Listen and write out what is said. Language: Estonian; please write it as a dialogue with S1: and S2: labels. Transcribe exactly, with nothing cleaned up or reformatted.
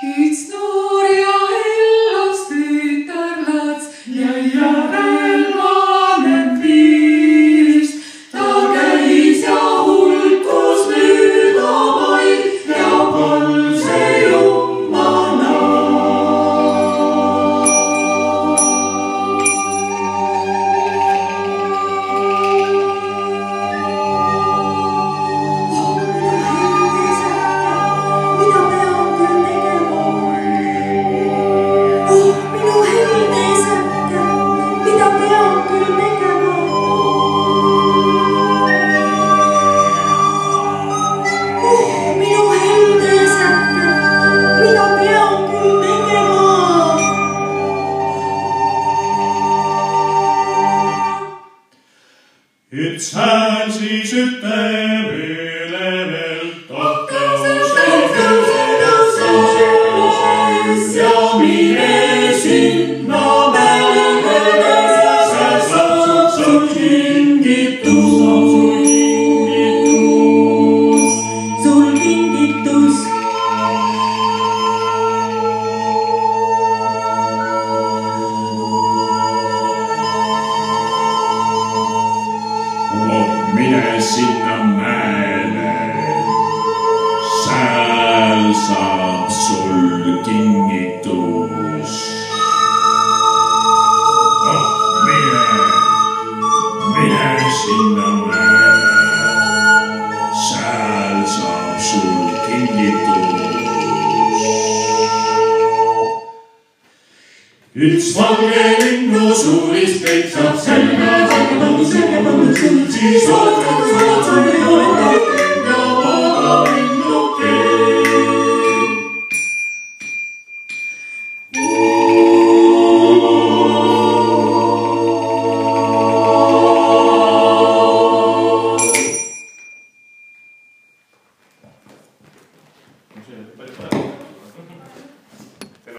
S1: Üks noor ja elus tütarlats jäi järelvanem vist. Ta käis ja hulkus mööda vaid ja palse jummana.
S2: Üks hääl siis ütleb ülevelt, oh tõuse, tõuse, tõuse, ja mine sinna mäele, seal saab sul kingitus, sul kingitus. Mine sinna mäele, seal saab sul kingitus. Oh, mine, mine sinna mäele, seal saab sul kingitus. Üks valge linnu suurist keitsab selga, selga, selga, selga, siis